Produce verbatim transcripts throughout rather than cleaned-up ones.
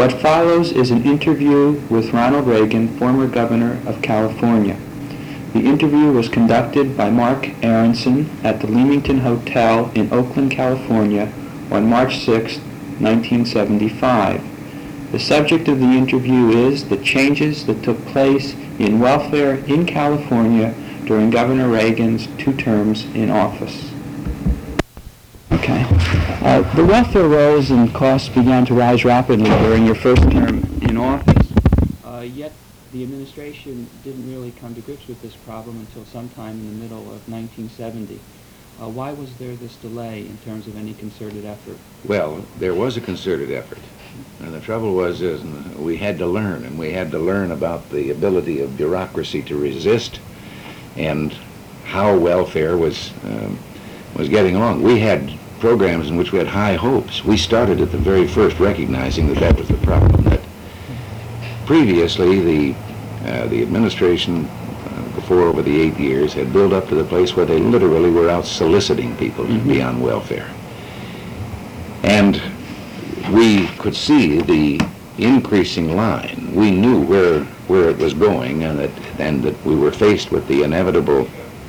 What follows is an interview with Ronald Reagan, former governor of California. The interview was conducted by Mark Aronson at the Leamington Hotel in Oakland, California on March sixth, nineteen seventy-five. The subject of the interview is the changes that took place in welfare in California during Governor Reagan's two terms in office. Okay. Uh, the welfare rolls and costs began to rise rapidly during your first term in office, uh, yet the administration didn't really come to grips with this problem until sometime in the middle of nineteen seventy. Uh, why was there this delay in terms of any concerted effort? Well, there was a concerted effort. And the trouble was is we had to learn, and we had to learn about the ability of bureaucracy to resist and how welfare was, um, was getting along. We had programs in which we had high hopes. We started at the very first recognizing that that was the problem, that previously the, uh, the administration uh, before over the eight years had built up to the place where they literally were out soliciting people mm-hmm. to be on welfare. And we could see the increasing line. We knew where where it was going, and that and that we were faced with the inevitable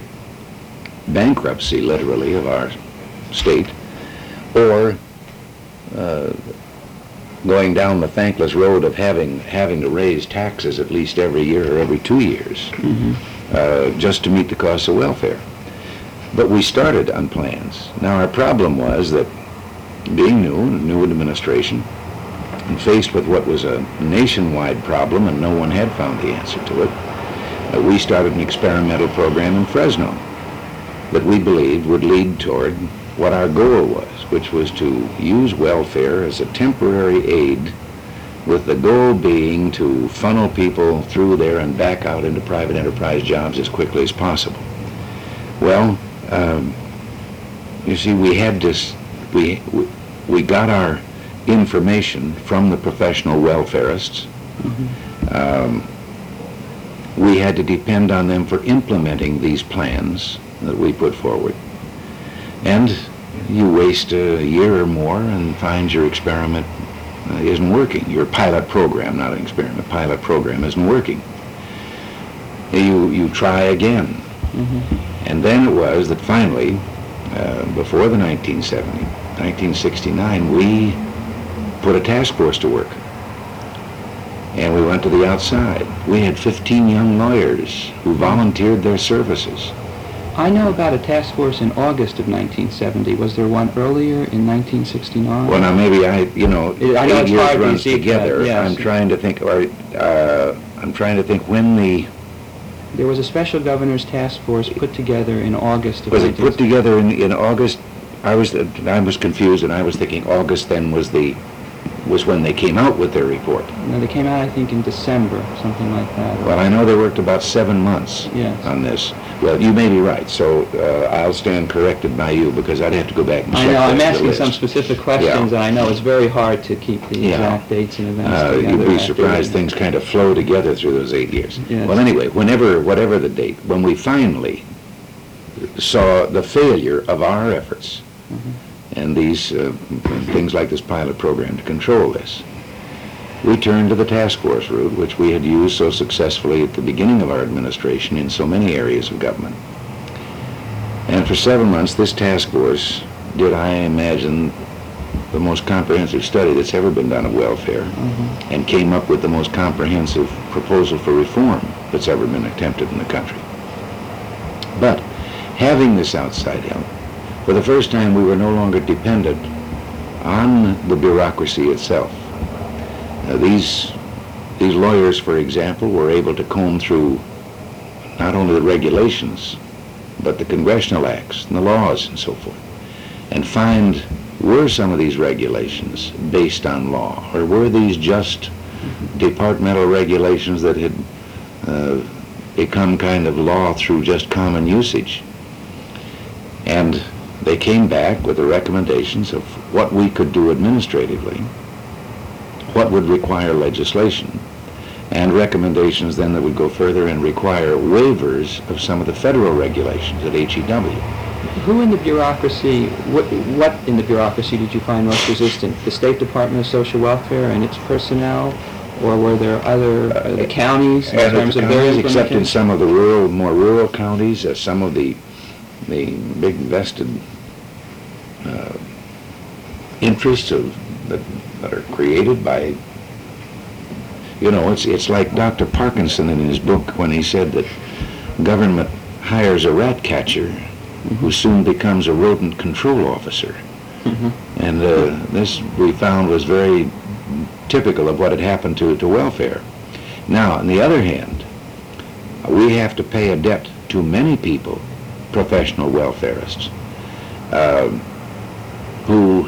bankruptcy, literally, of our state, or uh, going down the thankless road of having having to raise taxes at least every year or every two years, mm-hmm. uh, just to meet the costs of welfare. But we started on plans. Now our problem was that, being new, a new administration, and faced with what was a nationwide problem and no one had found the answer to it, uh, we started an experimental program in Fresno that we believed would lead toward what our goal was, which was to use welfare as a temporary aid, with the goal being to funnel people through there and back out into private enterprise jobs as quickly as possible. Well, um, you see, we had this We, we got our information from the professional welfarists. Mm-hmm. um, we had to depend on them for implementing these plans that we put forward. And you waste a year or more and find your experiment uh, isn't working. Your pilot program, not an experiment, pilot program isn't working. You, you try again. Mm-hmm. And then it was that finally, uh, before the nineteen seventy, nineteen sixty-nine, we put a task force to work. And we went to the outside. We had fifteen young lawyers who volunteered their services. I know about a task force in August of nineteen seventy. Was there one earlier in nineteen sixty-nine? Well, now maybe I, you know, I know eight it's years hard runs to see together. that, yes. I'm trying to think, or, uh, I'm trying to think when the... There was a special governor's task force put together in August of Was nineteen it put together in, in August? I was I was confused, and I was thinking August then was the was when they came out with their report. No, they came out, I think, in December, something like that. Well, I know they worked about seven months yes. on this. Well, you may be right, so uh, I'll stand corrected by you, because I'd have to go back and check. I know, I'm the asking list. some specific questions, yeah. and I know it's very hard to keep the yeah. exact dates and events uh, together. You'd be surprised things kind of flow together through those eight years. Yes. Well, anyway, whenever, whatever the date, when we finally saw the failure of our efforts, mm-hmm. and these uh, things like this pilot program to control this, we turned to the task force route, which we had used so successfully at the beginning of our administration in so many areas of government. And for seven months, this task force did, I imagine, the most comprehensive study that's ever been done of welfare, mm-hmm. and came up with the most comprehensive proposal for reform that's ever been attempted in the country. But having this outside help, for the first time, we were no longer dependent on the bureaucracy itself. Uh, these, these lawyers, for example, were able to comb through not only the regulations, but the congressional acts and the laws and so forth, and find, were some of these regulations based on law, or were these just departmental regulations that had uh, become kind of law through just common usage? And they came back with the recommendations of what we could do administratively, what would require legislation, and recommendations then that would go further and require waivers of some of the federal regulations at H E W. Who in the bureaucracy, what, what in the bureaucracy did you find most resistant? The State Department of Social Welfare and its personnel? Or were there other, uh, the counties in Uh, terms the of their counties, except in implementation? some of the rural, more rural counties, uh, some of the, the big vested uh, interests of, that, that are created by, you know, it's, it's like Doctor Parkinson in his book when he said that government hires a rat catcher mm-hmm. who soon becomes a rodent control officer. Mm-hmm. And uh, this, we found, was very typical of what had happened to, to welfare. Now, on the other hand, we have to pay a debt to many people, professional welfarists, uh, who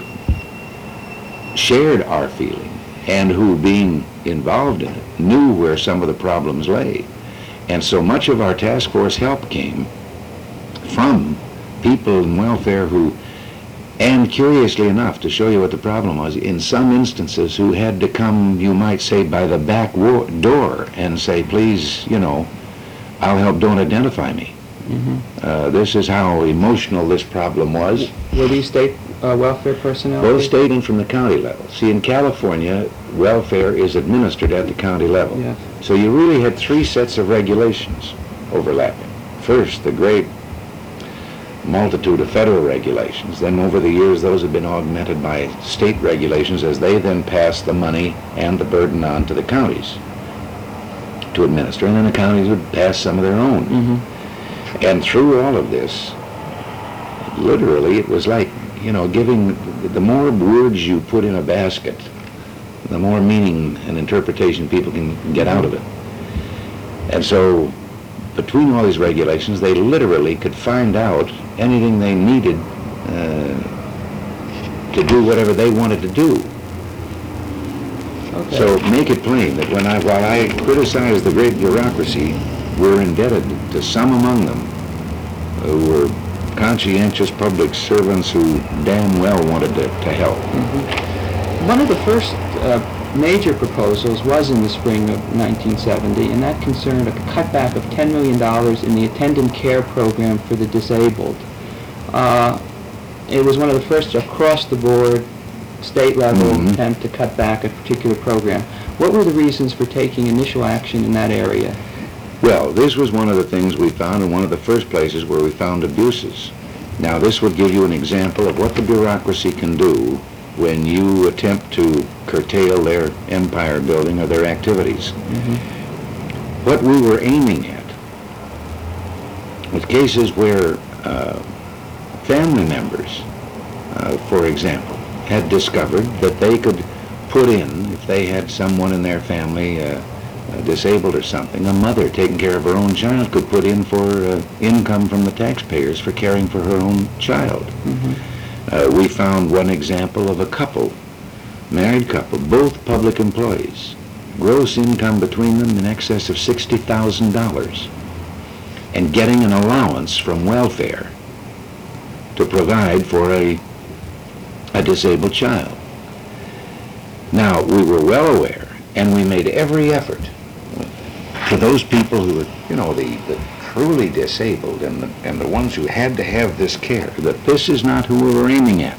shared our feeling and who, being involved in it, knew where some of the problems lay. And so much of our task force help came from people in welfare who, and curiously enough, to show you what the problem was, in some instances who had to come, you might say, by the back wo- door and say, please, you know, I'll help, don't identify me. Mm-hmm. Uh, this is how emotional this problem was. Were these state uh, welfare personnel? Both state and from the county level. See, in California, welfare is administered at the county level. Yes. So you really had three sets of regulations overlapping. First, the great multitude of federal regulations. Then over the years, those have been augmented by state regulations as they then pass the money and the burden on to the counties to administer. And then the counties would pass some of their own. Mm-hmm. And through all of this, literally, it was like, you know, giving, the more words you put in a basket, the more meaning and interpretation people can get out of it. And so, between all these regulations, they literally could find out anything they needed uh, to do whatever they wanted to do. Okay. So make it plain that when I, while I criticize the great bureaucracy, we're indebted to some among them who were conscientious public servants who damn well wanted to, to help. Mm-hmm. One of the first uh, major proposals was in the spring of nineteen seventy, and that concerned a cutback of ten million dollars in the attendant care program for the disabled. Uh, it was one of the first across-the-board, state-level mm-hmm. attempt to cut back a particular program. What were the reasons for taking initial action in that area? Well, this was one of the things we found in one of the first places where we found abuses. Now, this would give you an example of what the bureaucracy can do when you attempt to curtail their empire building or their activities. Mm-hmm. What we were aiming at was cases where uh, family members, uh, for example, had discovered that they could put in, if they had someone in their family uh, uh, disabled or something, a mother taking care of her own child could put in for uh, income from the taxpayers for caring for her own child. Mm-hmm. Uh, we found one example of a couple, married couple, both public employees, gross income between them in excess of sixty thousand dollars, and getting an allowance from welfare to provide for a, a disabled child. Now, we were well aware, and we made every effort for those people who were, you know, the, the truly disabled and the, and the ones who had to have this care, that this is not who we were aiming at.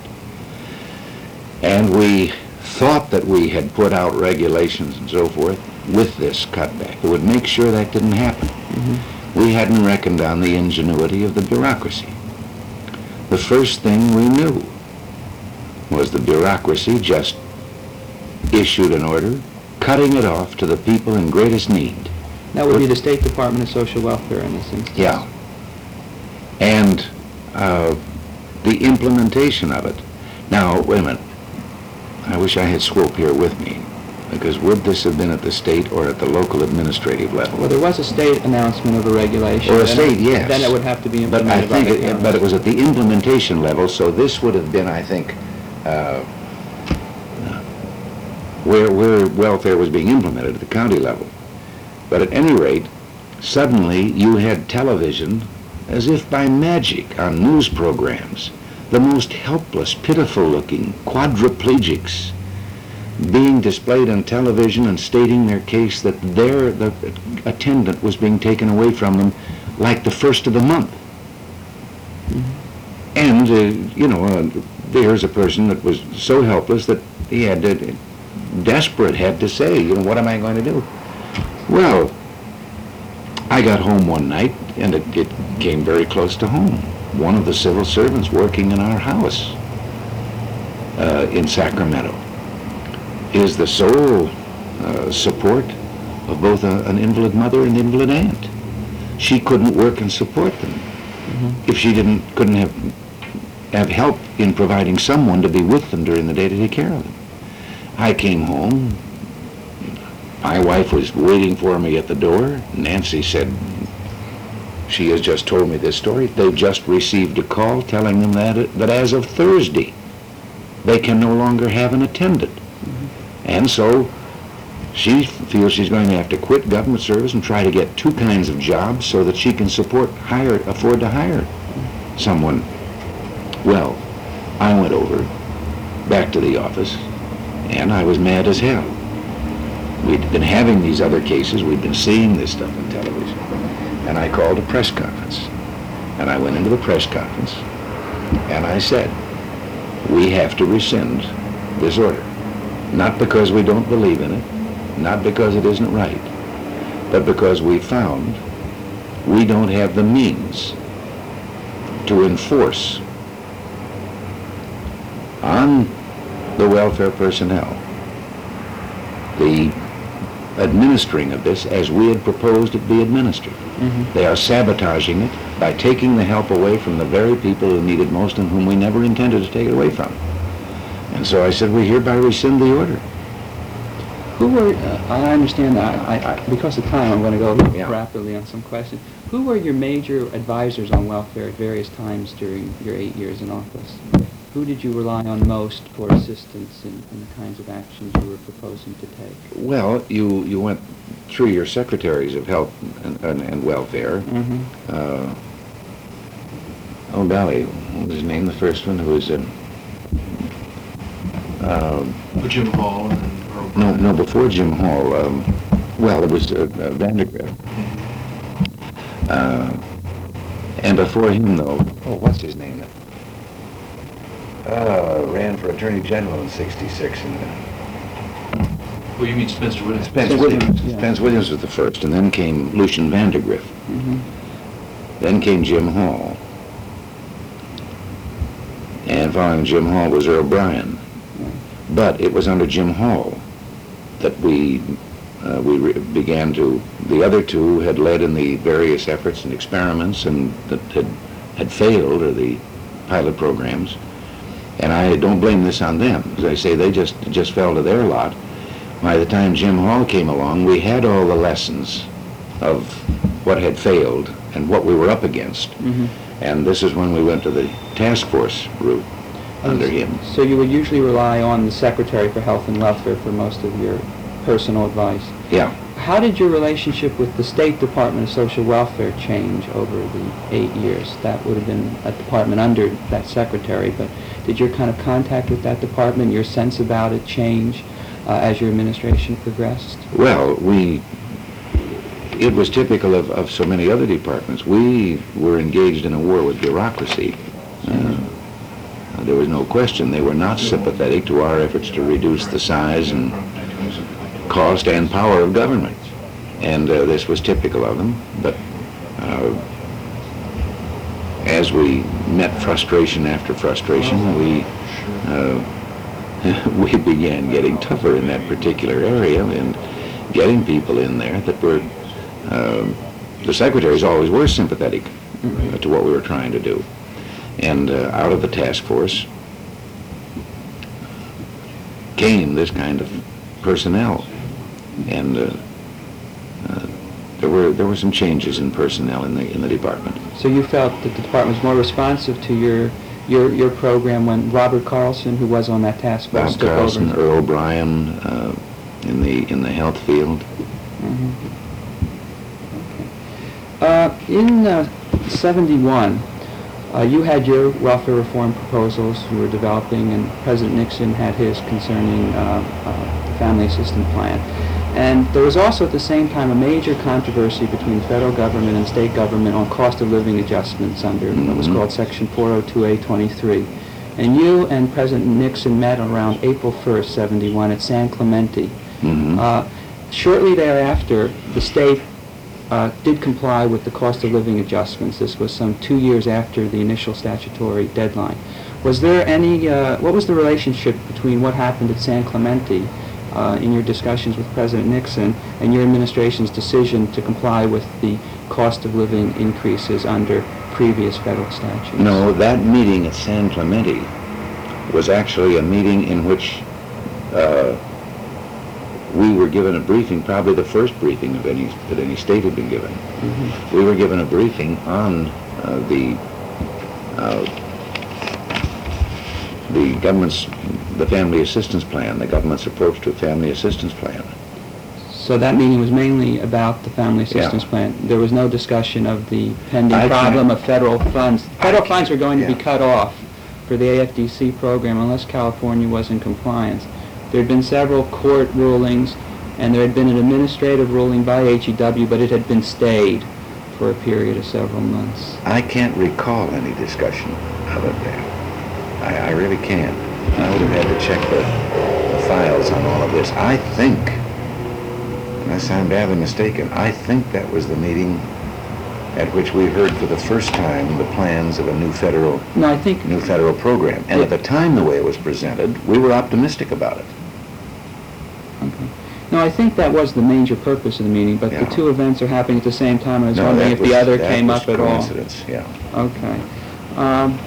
And we thought that we had put out regulations and so forth with this cutback. It would make sure that didn't happen. Mm-hmm. We hadn't reckoned on the ingenuity of the bureaucracy. The first thing we knew was the bureaucracy just issued an order cutting it off to the people in greatest need. That would be the State Department of Social Welfare in this instance. Yeah. And uh, the implementation of it. Now, wait a minute. I wish I had Swope here with me, because would this have been at the state or at the local administrative level? Well, there was a state announcement of a regulation. Or a state, it, yes. Then it would have to be But implemented I think, by the it, counties. but it was at the implementation level, so this would have been, I think, uh, where, where welfare was being implemented at the county level. But at any rate, suddenly you had television, as if by magic, on news programs, the most helpless, pitiful-looking quadriplegics being displayed on television and stating their case that their the attendant was being taken away from them like the first of the month. Mm-hmm. And, uh, you know, uh, there's a person that was so helpless that he had to, desperate, had to say, you know, what am I going to do? Well, I got home one night, and it, it came very close to home. One of the civil servants working in our house uh, in Sacramento is the sole uh, support of both a, an invalid mother and invalid aunt. She couldn't work and support them mm-hmm. if she didn't couldn't have have help in providing someone to be with them during the day to take care of them. I came home. My wife was waiting for me at the door. Nancy said, she has just told me this story. They've just received a call telling them that, that as of Thursday, they can no longer have an attendant. Mm-hmm. And so she feels she's going to have to quit government service and try to get two kinds of jobs so that she can support, hire, afford to hire someone. Well, I went over back to the office, and I was mad as hell. We'd been having these other cases. We'd been seeing this stuff on television. And I called a press conference. And I went into the press conference, and I said, we have to rescind this order. Not because we don't believe in it, not because it isn't right, but because we found we don't have the means to enforce on the welfare personnel the administering of this as we had proposed it be administered. Mm-hmm. They are sabotaging it by taking the help away from the very people who need it most and whom we never intended to take it away from. And so I said, we hereby rescind the order. Who were, uh, I understand that, I, I, because of time I'm going to go yeah. rapidly on some questions. Who were your major advisors on welfare at various times during your eight years in office? Who did you rely on most for assistance in, in the kinds of actions you were proposing to take? Well, you, you went through your secretaries of health and, and, and welfare. Mm-hmm. uh, oh, golly, what was his name, the first one who was in... Uh, Jim Hall and Earl no, Bryan. no, before Jim Hall, um, well, it was uh, uh, Vandergrift. Uh, and before him, though, oh, what's his name? Uh, ran for Attorney General in sixty-six. And, uh, Oh, you mean Spencer Williams? Spence Williams. Yeah. Spence Williams was the first, and then came Lucian Vandergrift. Mm-hmm. Then came Jim Hall. And following Jim Hall was Earl Bryan. But it was under Jim Hall that we uh, we re- began to, the other two had led in the various efforts and experiments and that had, had failed, or the pilot programs. And I don't blame this on them. As I say, they just just fell to their lot. By the time Jim Hall came along, we had all the lessons of what had failed and what we were up against. Mm-hmm. And this is when we went to the task force route under him. So you would usually rely on the Secretary for Health and Welfare for most of your personal advice. Yeah. How did your relationship with the State Department of Social Welfare change over the eight years? That would have been a department under that secretary, but did your kind of contact with that department, your sense about it change uh, as your administration progressed? Well, we, it was typical of, of so many other departments. We were engaged in a war with bureaucracy. Uh, there was no question they were not sympathetic to our efforts to reduce the size and cost and power of government. And uh, this was typical of them. But uh, as we met frustration after frustration, we uh, we began getting tougher in that particular area and getting people in there that were, uh, the secretaries always were sympathetic uh, to what we were trying to do. And uh, out of the task force came this kind of personnel. And uh, uh, there were there were some changes in personnel in the in the department. So you felt that the department was more responsive to your your your program when Robert Carlson, who was on that task force, Bob took Carlson, over? Earl Bryan uh, in the in the health field. Mm-hmm. Okay. Uh, in uh, seventy-one, uh, you had your welfare reform proposals you were developing, and President Nixon had his concerning uh, uh, the family assistance plan. And there was also at the same time a major controversy between the federal government and state government on cost of living adjustments under what was Mhm. called Section four oh two A twenty-three. And you and President Nixon met around April first, seventy-one at San Clemente. Mhm. Uh, shortly thereafter, the state uh, did comply with the cost of living adjustments. This was some two years after the initial statutory deadline. Was there any, uh, what was the relationship between what happened at San Clemente uh, in your discussions with President Nixon and your administration's decision to comply with the cost of living increases under previous federal statutes? No, that meeting at San Clemente was actually a meeting in which uh, we were given a briefing, probably the first briefing of any that any state had been given. Mm-hmm. We were given a briefing on uh, the uh, the government's the family assistance plan, the government's approach to a family assistance plan. So that meeting was mainly about the family assistance Yeah. plan. There was no discussion of the pending I problem can't- of federal funds. Federal funds were going to be Yeah. cut off for the A F D C program unless California was in compliance. There had been several court rulings, and there had been an administrative ruling by H E W, but it had been stayed for a period of several months. I can't recall any discussion of it there. I, I really can't. I would have had to check the, the files on all of this. I think, unless I'm badly mistaken, I think that was the meeting at which we heard for the first time the plans of a new federal No, I think, new federal program. And at the time, the way it was presented, we were optimistic about it. okay. No, I think that was the major purpose of the meeting, but the Yeah. two events are happening at the same time. I was No, wondering that if was- the other that came was up at all. coincidence, yeah. Okay. Um,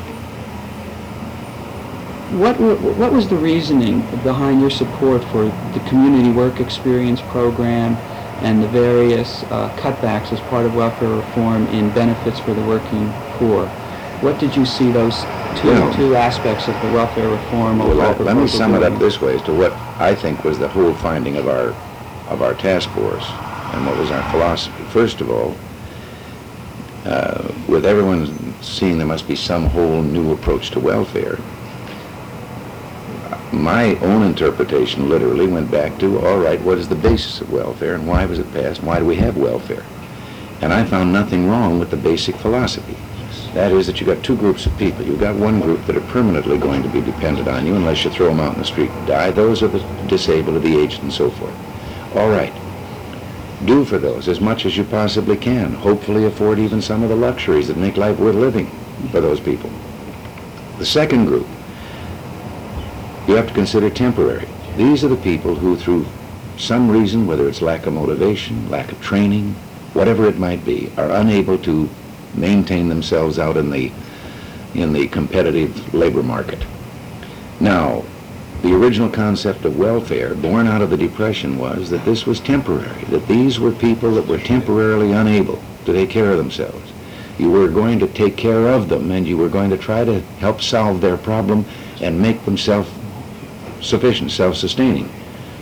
What, wa- what was the reasoning behind your support for the community work experience program and the various uh, cutbacks as part of welfare reform in benefits for the working poor? What did you see those two, Well- two aspects of the welfare reform Well, overall let, let me proposal sum it up doing? this way as to what I think was the whole finding of our of our task force and what was our philosophy. First of all, uh, with everyone seeing there must be some whole new approach to welfare, my own interpretation literally went back to, all right, what is the basis of welfare and why was it passed? Why do we have welfare? And I found nothing wrong with the basic philosophy. That is that you've got two groups of people. You've got one group that are permanently going to be dependent on you unless you throw them out in the street and die. Those are the disabled or the aged and so forth. All right. Do for those as much as you possibly can. Hopefully afford even some of the luxuries that make life worth living for those people. The second group, you have to consider temporary. These are the people who, through some reason, whether it's lack of motivation, lack of training, whatever it might be, are unable to maintain themselves out in the in the competitive labor market. Now, the original concept of welfare, born out of the Depression, was that this was temporary, that these were people that were temporarily unable to take care of themselves. You were going to take care of them, and you were going to try to help solve their problem and make them self-sufficient, self-sustaining.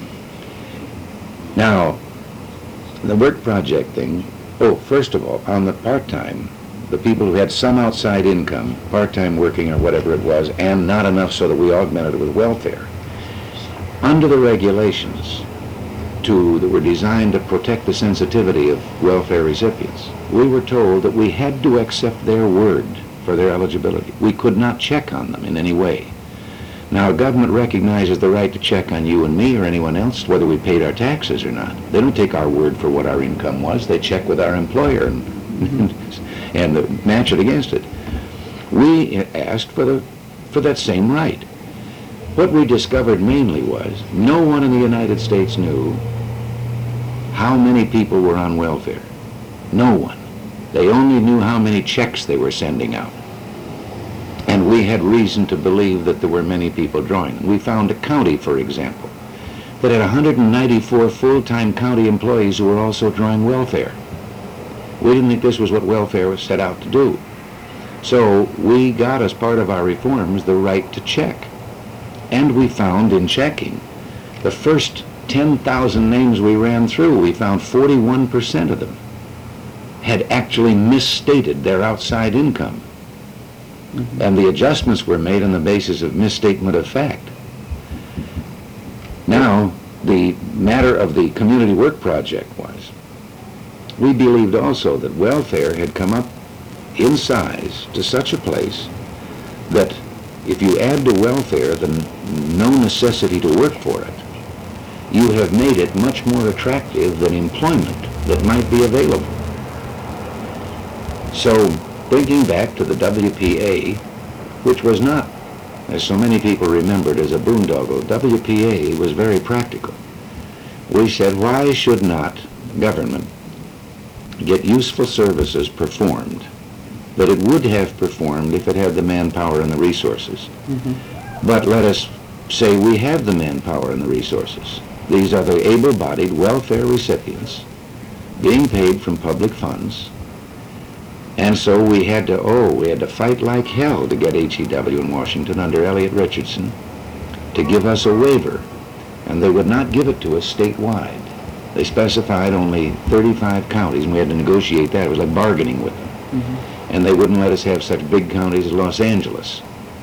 Now, the work project thing, oh, first of all, on the part-time, the people who had some outside income, part-time working or whatever it was, and not enough so that we augmented it with welfare. Under the regulations to, that were designed to protect the sensitivity of welfare recipients, we were told that we had to accept their word for their eligibility. We could not check on them in any way. Now, government recognizes the right to check on you and me or anyone else, whether we paid our taxes or not. They don't take our word for what our income was. They check with our employer and and uh, match it against it. We asked for the for that same right. What we discovered mainly was no one in the United States knew how many people were on welfare. No one. They only knew how many checks they were sending out. And we had reason to believe that there were many people drawing them. We found a county, for example, that had one hundred ninety-four full-time county employees who were also drawing welfare. We didn't think this was what welfare was set out to do. So we got, as part of our reforms, the right to check. And we found in checking, the first ten thousand names we ran through, we found forty-one percent of them had actually misstated their outside income. Mm-hmm. And the adjustments were made on the basis of misstatement of fact. Now, the the matter of the community work project was, we believed also that welfare had come up in size to such a place that if you add to welfare the n- no necessity to work for it, you have made it much more attractive than employment that might be available. So, thinking back to the W P A, which was not, as so many people remembered, as a boondoggle, W P A was very practical. We said, why should not government get useful services performed that it would have performed if it had the manpower and the resources? Mm-hmm. But let us say we have the manpower and the resources. These are the able-bodied welfare recipients being paid from public funds. And so we had to, oh, we had to fight like hell to get H E W in Washington under Elliot Richardson to give us a waiver. And they would not give it to us statewide. They specified only thirty-five counties, and we had to negotiate that. It was like bargaining with them. Mm-hmm. And they wouldn't let us have such big counties as Los Angeles.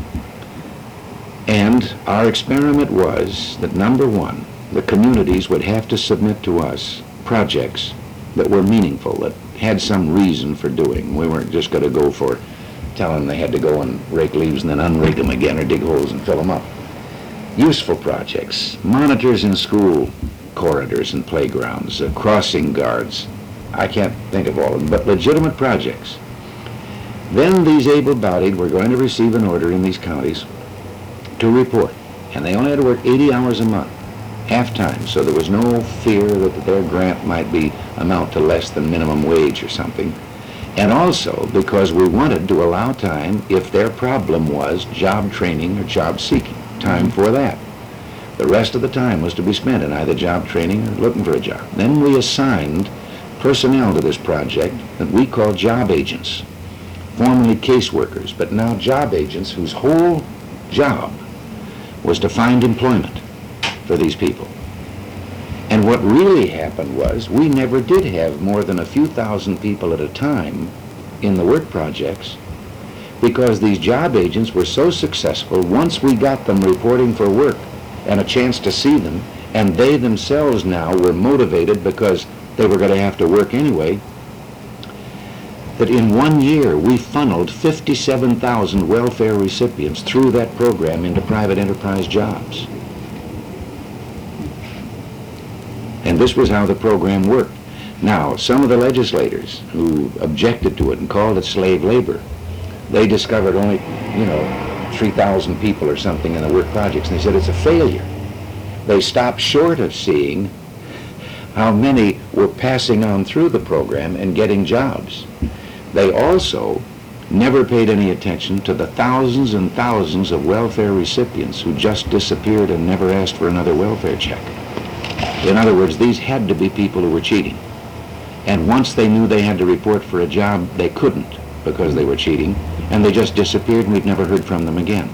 And our experiment was that, number one, the communities would have to submit to us projects that were meaningful, that had some reason for doing. We weren't just going to go for telling them they had to go and rake leaves and then unrake them again or dig holes and fill them up. Useful projects, monitors in school corridors and playgrounds, uh, crossing guards. I can't think of all of them, but legitimate projects. Then these able-bodied were going to receive an order in these counties to report, and they only had to work eighty hours a month, half-time, so there was no fear that their grant might be amount to less than minimum wage or something. And also because we wanted to allow time, if their problem was job training or job seeking, time for that. The rest of the time was to be spent in either job training or looking for a job. Then we assigned personnel to this project that we call job agents, formerly caseworkers, but now job agents whose whole job was to find employment for these people. And what really happened was we never did have more than a few thousand people at a time in the work projects, because these job agents were so successful once we got them reporting for work and a chance to see them, and they themselves now were motivated because they were going to have to work anyway, that in one year we funneled fifty-seven thousand welfare recipients through that program into private enterprise jobs. And this was how the program worked. Now, some of the legislators who objected to it and called it slave labor, they discovered only, you know, three thousand people or something in the work projects, and they said it's a failure. They stopped short of seeing how many were passing on through the program and getting jobs. They also never paid any attention to the thousands and thousands of welfare recipients who just disappeared and never asked for another welfare check. In other words, these had to be people who were cheating. And once they knew they had to report for a job, they couldn't because they were cheating, and they just disappeared and we've never heard from them again.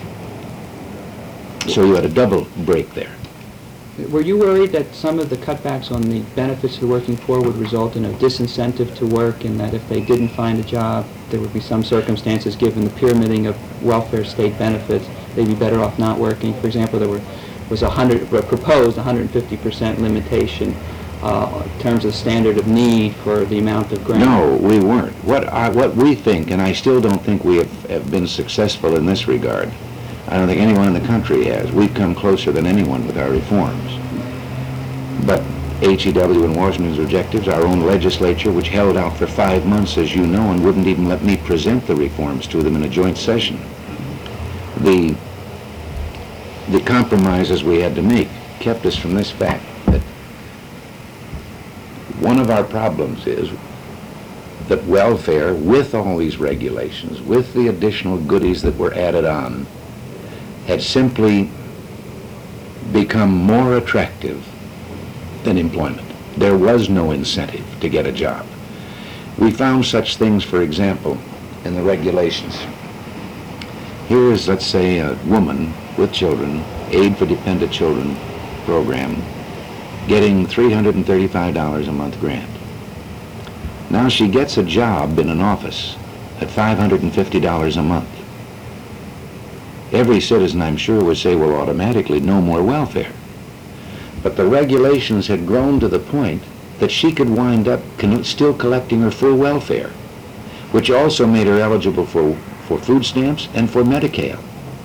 So you had a double break there. Were you worried that some of the cutbacks on the benefits of the working poor would result in a disincentive to work, and that if they didn't find a job, there would be some circumstances, given the pyramiding of welfare state benefits, they'd be better off not working? For example, there were, was a hundred, proposed one hundred fifty percent limitation uh, in terms of standard of need for the amount of grant. No, we weren't. What, I, what we think, and I still don't think we have, have been successful in this regard, I don't think anyone in the country has. We've come closer than anyone with our reforms. But H E W and Washington's objectives, our own legislature, which held out for five months, as you know, and wouldn't even let me present the reforms to them in a joint session. The, the compromises we had to make kept us from this fact that one of our problems is that welfare, with all these regulations, with the additional goodies that were added on, had simply become more attractive than employment. There was no incentive to get a job. We found such things, for example, in the regulations. Here is, let's say, a woman with children, Aid for Dependent Children program, getting three hundred thirty-five dollars a month grant. Now she gets a job in an office at five hundred fifty dollars a month. Every citizen, I'm sure, would say, well, automatically, no more welfare. But the regulations had grown to the point that she could wind up con- still collecting her full welfare, which also made her eligible for, for food stamps and for Medi-Cal.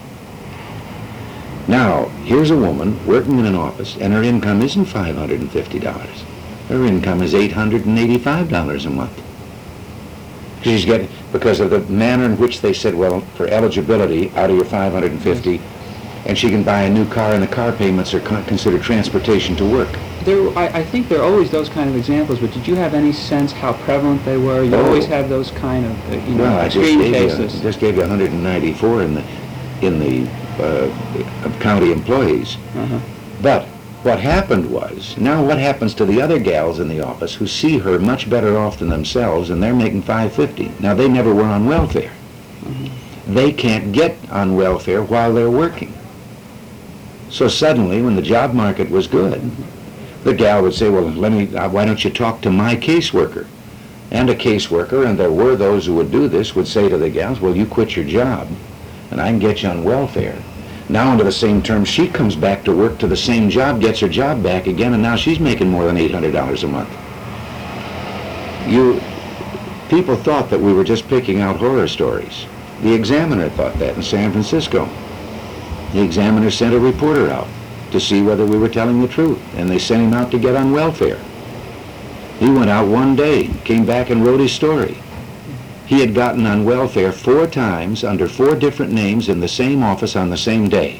Now, here's a woman working in an office, and her income isn't five hundred fifty dollars. Her income is eight hundred eighty-five dollars a month. She's getting, because of the manner in which they said, well, for eligibility, out of your five hundred fifty, and she can buy a new car, and the car payments are con- considered transportation to work. There, I, I think there are always those kind of examples, but did you have any sense how prevalent they were? You Oh. always have those kind of, uh, you know, Well, I just extreme gave you, cases. just gave you one hundred ninety-four in the, in the uh, county employees. Uh-huh. But what happened was, now what happens to the other gals in the office who see her much better off than themselves, and they're making five fifty? Now, they never were on welfare. Mm-hmm. They can't get on welfare while they're working. So suddenly, when the job market was good, Mm-hmm. the gal would say, well, let me, uh, why don't you talk to my caseworker? And a caseworker, and there were those who would do this, would say to the gals, well, you quit your job, and I can get you on welfare. Now, under the same terms, she comes back to work to the same job, gets her job back again, and now she's making more than eight hundred dollars a month. You, people thought that we were just picking out horror stories. The Examiner thought that in San Francisco. The Examiner sent a reporter out to see whether we were telling the truth, and they sent him out to get on welfare. He went out one day, came back and wrote his story. He had gotten on welfare four times under four different names in the same office on the same day.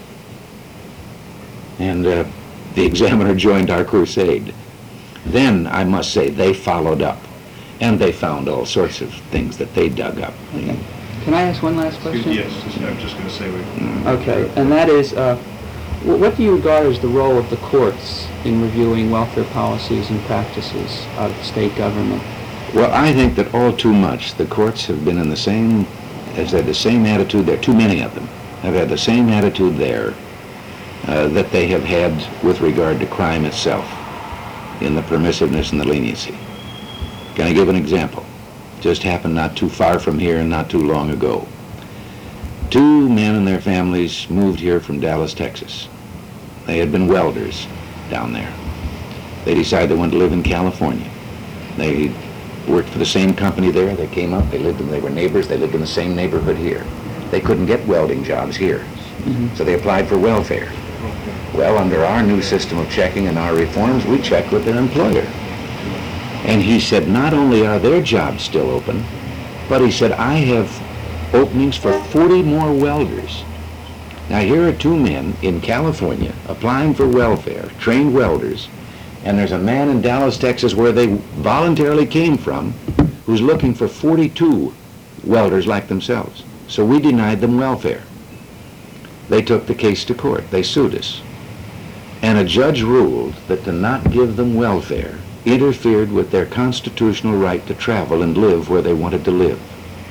And uh, the Examiner joined our crusade. Then, I must say, they followed up, and they found all sorts of things that they dug up. Okay. Can I ask one last question? Yes, I'm just going to say we... Okay, and that is, uh, wh- what do you regard as the role of the courts in reviewing welfare policies and practices of state government? Well, I think that all too much the courts have been in the same, has had the same attitude there, too many of them have had the same attitude there uh, that they have had with regard to crime itself, in the permissiveness and the leniency. Can I give an example? Just happened not too far from here and not too long ago. Two men and their families moved here from Dallas, Texas. They had been welders down there. They decided they wanted to live in California. They worked for the same company there. They came up, they lived in, they were neighbors, they lived in the same neighborhood here. They couldn't get welding jobs here, Mm-hmm. so they applied for welfare. Well, under our new system of checking and our reforms, we checked with their employer. And he said, not only are their jobs still open, but he said, I have openings for forty more welders. Now, here are two men in California applying for welfare, trained welders, and there's a man in Dallas, Texas, where they voluntarily came from, who's looking for forty-two welders like themselves. So we denied them welfare. They took the case to court. They sued us. And a judge ruled that to not give them welfare interfered with their constitutional right to travel and live where they wanted to live.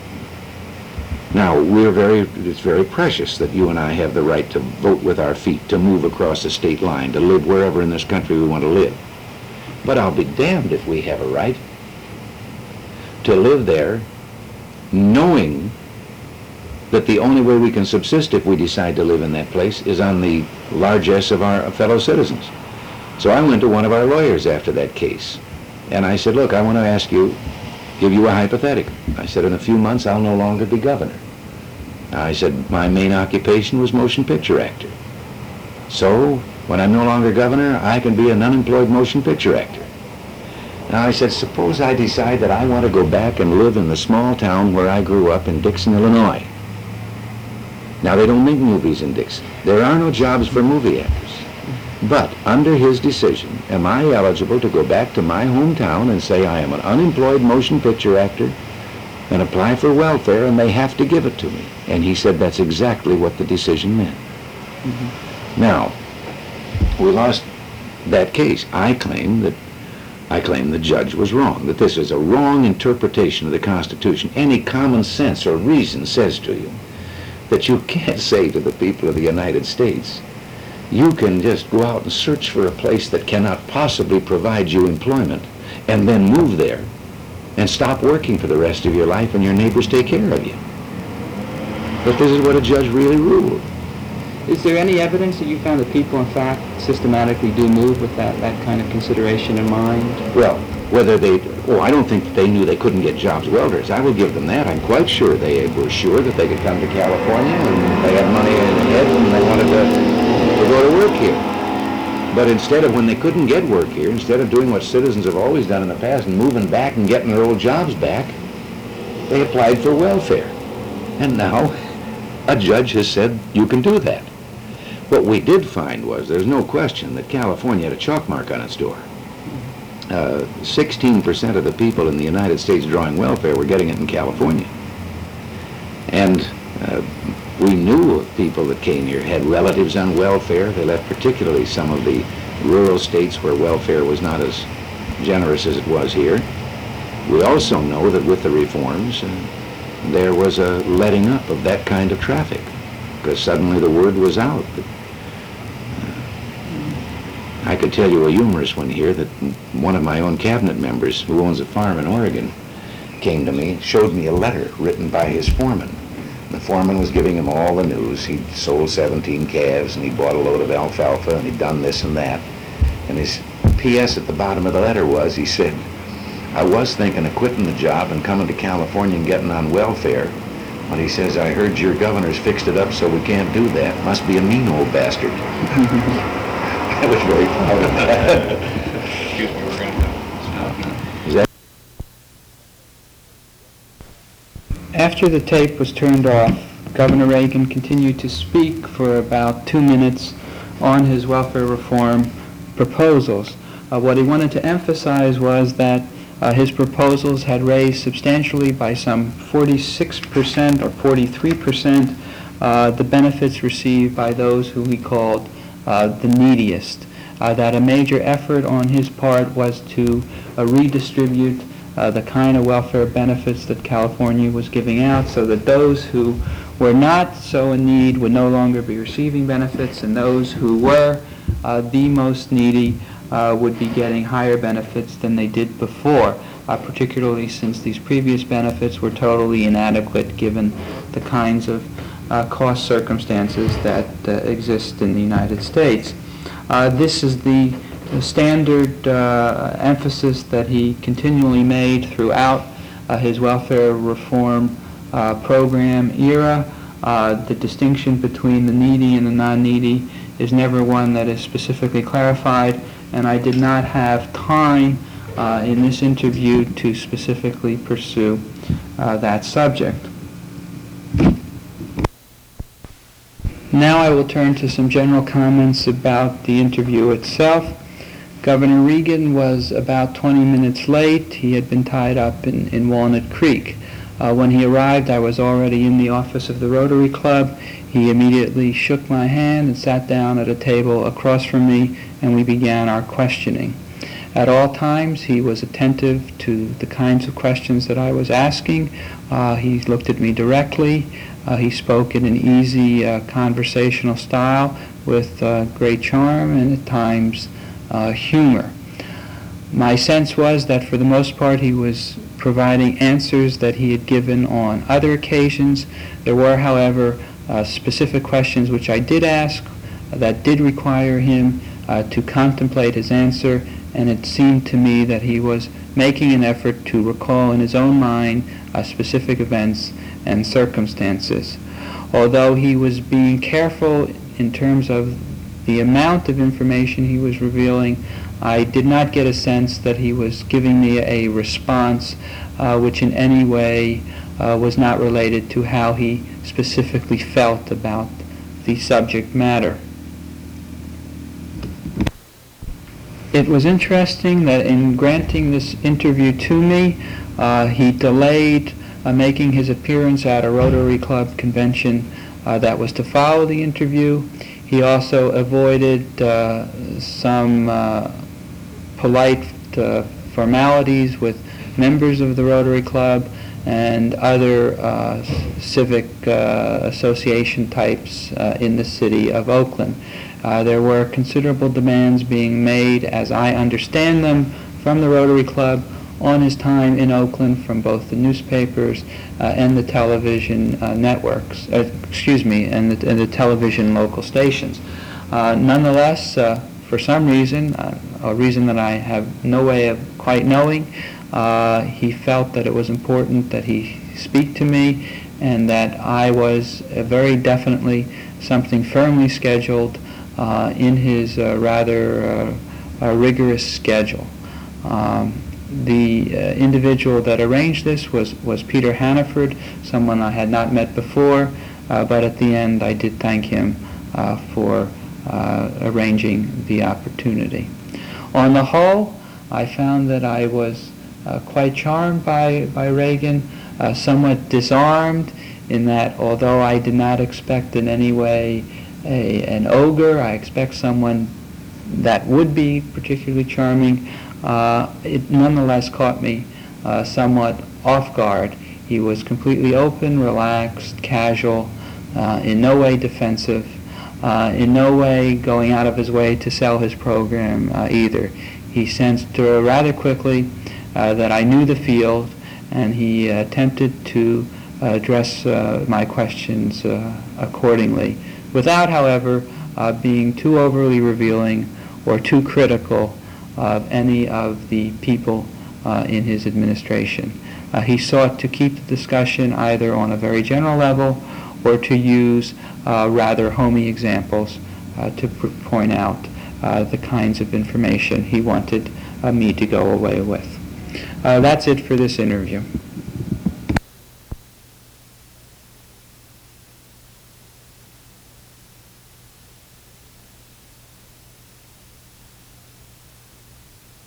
Now, we're very, it's very precious that you and I have the right to vote with our feet, to move across the state line, to live wherever in this country we want to live. But I'll be damned if we have a right to live there knowing that the only way we can subsist if we decide to live in that place is on the largesse of our fellow citizens. So I went to one of our lawyers after that case, and I said, look, I want to ask you, give you a hypothetical. I said, in a few months, I'll no longer be governor. I said, my main occupation was motion picture actor. So, when I'm no longer governor, I can be an unemployed motion picture actor. Now, I said, suppose I decide that I want to go back and live in the small town where I grew up in Dixon, Illinois. Now, they don't make movies in Dixon. There are no jobs for movie actors. But under his decision, am I eligible to go back to my hometown and say I am an unemployed motion picture actor and apply for welfare, and they have to give it to me? And he said that's exactly what the decision meant. Mm-hmm. Now, we lost that case. I claim that I claim the judge was wrong, that this is a wrong interpretation of the Constitution. Any common sense or reason says to you that you can't say to the people of the United States, you can just go out and search for a place that cannot possibly provide you employment and then move there and stop working for the rest of your life and your neighbors take care of you. But this is what a judge really ruled. Is there any evidence that you found that people, in fact, systematically do move with that, that kind of consideration in mind? Well, whether they, oh, I don't think that they knew they couldn't get jobs welders. I will give them that. I'm quite sure they were sure that they could come to California and they had money in their heads and they wanted to, to go to work here. But instead of, when they couldn't get work here, instead of doing what citizens have always done in the past and moving back and getting their old jobs back, they applied for welfare. And now a judge has said you can do that. What we did find was there's no question that California had a chalk mark on its door. Uh, sixteen percent of the people in the United States drawing welfare were getting it in California. And uh, we knew of people that came here, had relatives on welfare. They left particularly some of the rural states where welfare was not as generous as it was here. We also know that with the reforms, uh, there was a letting up of that kind of traffic, because suddenly the word was out that I could tell you a humorous one here, that one of my own cabinet members who owns a farm in Oregon came to me, showed me a letter written by his foreman. The foreman was giving him all the news. He'd sold seventeen calves and he bought a load of alfalfa and he'd done this and that. And his P S at the bottom of the letter was, he said, I was thinking of quitting the job and coming to California and getting on welfare. But he says, I heard your governor's fixed it up so we can't do that. Must be a mean old bastard. I was very proud of that. Excuse me, we're going to... Is that After the tape was turned off, Governor Reagan continued to speak for about two minutes on his welfare reform proposals. Uh, what he wanted to emphasize was that uh, his proposals had raised substantially by some forty-six percent or forty-three percent uh, the benefits received by those who he called uh, the neediest. Uh, that a major effort on his part was to uh, redistribute uh, the kind of welfare benefits that California was giving out, so that those who were not so in need would no longer be receiving benefits, and those who were uh, the most needy uh, would be getting higher benefits than they did before, uh, particularly since these previous benefits were totally inadequate given the kinds of uh, cost circumstances that uh, exist in the United States. Uh, this is the, the standard uh, emphasis that he continually made throughout uh, his welfare reform uh, program era. Uh, the distinction between the needy and the non-needy is never one that is specifically clarified, and I did not have time uh, in this interview to specifically pursue uh, that subject. Now I will turn to some general comments about the interview itself. Governor Reagan was about twenty minutes late. He had been tied up in, in Walnut Creek. Uh, when he arrived, I was already in the office of the Rotary Club. He immediately shook my hand and sat down at a table across from me, and we began our questioning. At all times, he was attentive to the kinds of questions that I was asking. Uh, he looked at me directly. Uh, he spoke in an easy uh, conversational style with uh, great charm and at times uh, humor. My sense was that for the most part he was providing answers that he had given on other occasions. There were, however, uh, specific questions which I did ask uh, that did require him uh, to contemplate his answer, and it seemed to me that he was making an effort to recall in his own mind uh, specific events and circumstances. Although he was being careful in terms of the amount of information he was revealing, I did not get a sense that he was giving me a response uh, which in any way uh, was not related to how he specifically felt about the subject matter. It was interesting that in granting this interview to me, uh, he delayed uh, making his appearance at a Rotary Club convention uh, that was to follow the interview. He also avoided uh, some uh, polite uh, formalities with members of the Rotary Club and other uh, civic uh, association types uh, in the city of Oakland. Uh, there were considerable demands being made, as I understand them, from the Rotary Club on his time in Oakland from both the newspapers uh, and the television uh, networks, uh, excuse me, and the, and the television local stations. Uh, nonetheless, uh, for some reason, uh, a reason that I have no way of quite knowing, uh, he felt that it was important that he speak to me, and that I was uh, very definitely something firmly scheduled uh, in his uh, rather uh, uh, rigorous schedule. Um, the uh, individual that arranged this was, was Peter Hannaford, someone I had not met before, uh, but at the end I did thank him uh, for uh, arranging the opportunity. On the whole, I found that I was uh, quite charmed by, by Reagan, uh, somewhat disarmed in that although I did not expect in any way a, an ogre, I expect someone that would be particularly charming, uh, it nonetheless caught me uh, somewhat off guard. He was completely open, relaxed, casual, uh, in no way defensive, uh, in no way going out of his way to sell his program uh, either. He sensed uh, rather quickly uh, that I knew the field, and he uh, attempted to address uh, my questions uh, accordingly, without, however, uh, being too overly revealing or too critical of any of the people uh, in his administration. Uh, he sought to keep the discussion either on a very general level or to use uh, rather homey examples uh, to pr- point out uh, the kinds of information he wanted uh, me to go away with. Uh, that's it for this interview.